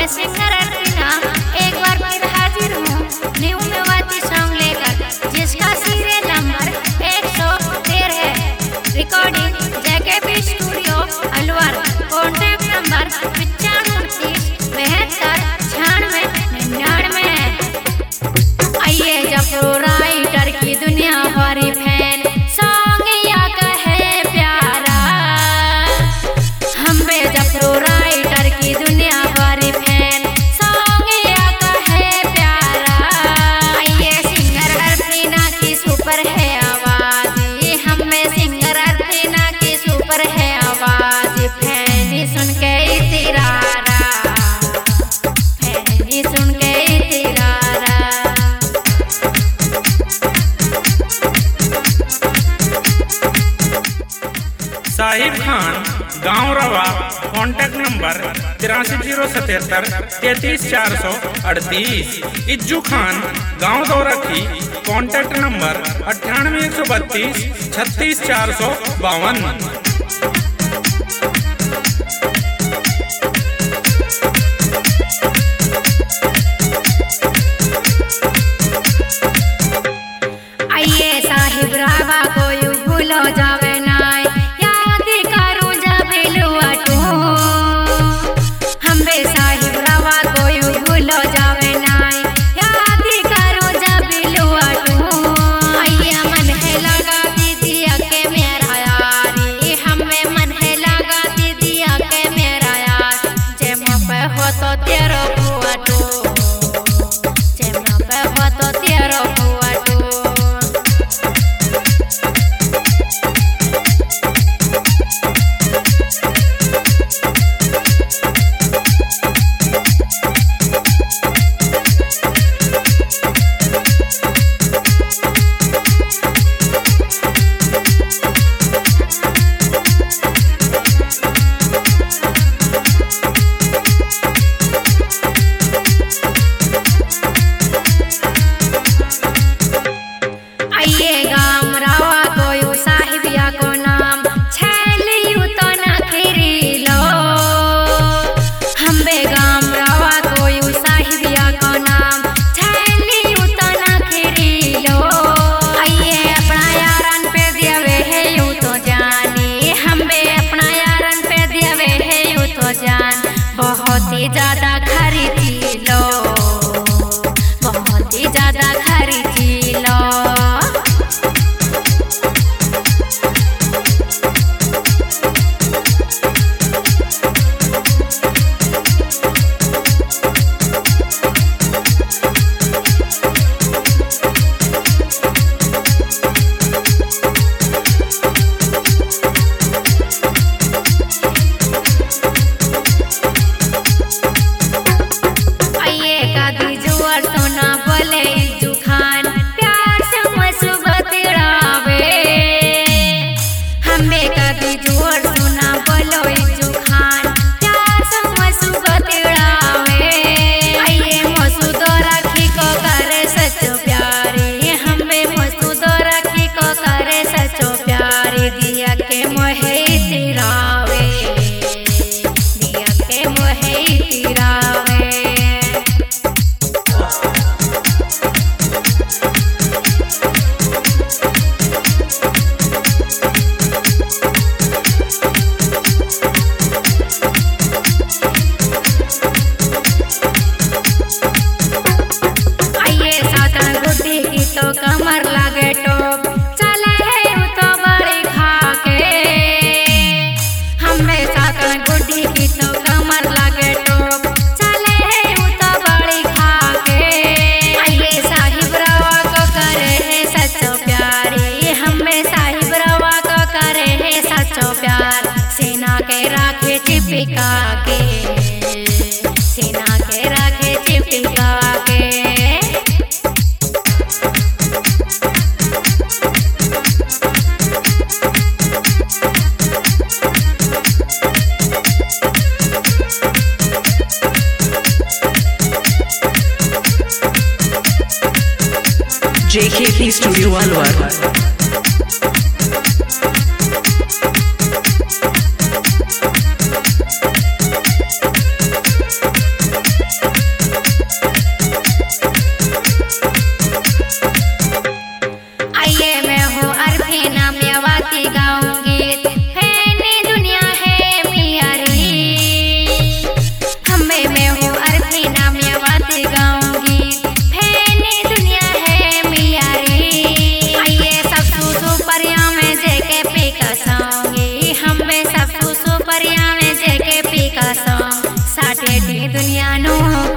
मैं सिंगर अर्पिना एक बार फिर हाजिर हूँ न्यू मेवाती सॉन्ग लेकर, जिसका सीरियल नंबर 113 है। Recording JKP studio Alwar. Contact number 9529 है। आइए जब राइटर की दुनिया भरी फैन सॉन्ग या कहे प्यारा, हम जब राइटर की दुनिया भरी फैन सॉन्ग या कहे प्यारा। आइए सिंगर अर्पिना की सुपर है आवाज, हमें सिंगर अर्पिना की सुपर है आवाज। फैन सुन के इतरारा, फैन सुन के इतरारा। साहिब खान, गांव रवा। Contact number 8307 33438। इज्जू खान, गांव दौरखी। Contact number 98 132 36 452। आइए साहिब रावा को यू भूलो जावे नाय, याद करूं जब लुआटू। हमें साहिब रावा को यू भूलो जावे नाय, याद करूं जब लुआटू। आइए मन है लगा दीदिया के मेरा यारी, हमें मन है लगा दीदिया के मेरा यार। जेम पे हो तो तेरो बुआटू, जेम पे हो तो तेरो बुआटू। आइए गाम रावा को यू साहिबिया को नाम छैलियू तो न खिरी लो। हम्बे गाम रावा को यू साहिबिया को नाम छैलियू तो न खिरी लो। आइए अपना यारन पे दियावे है यू तो जानी, हम्बे अपना यारन पे दियावे है यू तो जान। बहुत ही ज्यादा खरीदी लो, बहुत ही ज्यादा खरीदी लो। आइए कादी जुआर सोना बोले इज्जू खान, प्यार से मसुबत रावे। हमें कादी जुआर सोना बोलो इज्जू खान, प्यार से मसुबत रावे। आइए मसूदो राखी को करे सचो प्यारी, हमें मसूदो राखी को करे सचो प्यारी। दिया के मोहे तिरावे, दिया के मोहे तिरावे। आइए सातन गुड्डी की तो कमर लागे टोप, चले है उ तो बड़ी खाके। हमें सातन गुड्डी की तो कमर लागे टोप, चले है उ तो बड़ी खाके। आइए साहिब रवा को करे है सचो प्यारी, हमें साहिब रवा को करे है सचो प्यार। सेना के राखे चिपिका के, सेना के राखे चिपिका के। JKP Studio Alwar। दुनिया नो